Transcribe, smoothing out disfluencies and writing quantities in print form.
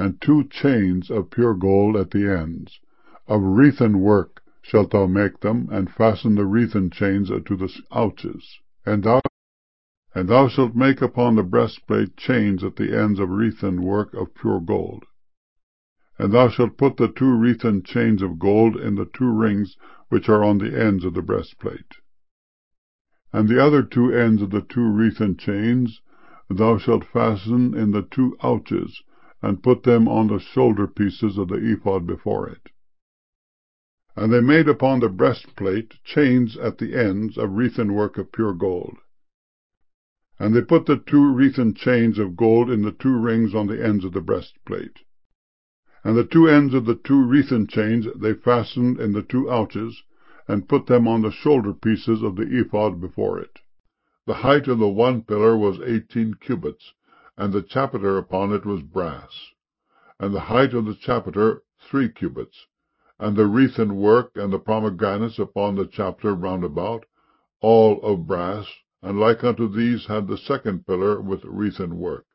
and 2 chains of pure gold at the ends. Of wreathen work shalt thou make them, and fasten the wreathen chains to the ouches. And thou shalt make upon the breastplate chains at the ends of wreathen work of pure gold. And thou shalt put the 2 wreathen chains of gold in the 2 rings which are on the ends of the breastplate. And the other 2 ends of the 2 wreathen chains thou shalt fasten in the 2 ouches, and put them on the shoulder pieces of the ephod before it. And they made upon the breastplate chains at the ends of wreathen work of pure gold. And they put the 2 wreathen chains of gold in the 2 rings on the ends of the breastplate. And the 2 ends of the 2 wreathen chains they fastened in the 2 ouches, and put them on the shoulder pieces of the ephod before it. The height of the 1 pillar was 18 cubits, and the chapiter upon it was brass. And the height of the chapiter 3 cubits, and the wreathen work and the pomegranates upon the chapiter round about, all of brass, and like unto these had the 2nd pillar with wreathen work.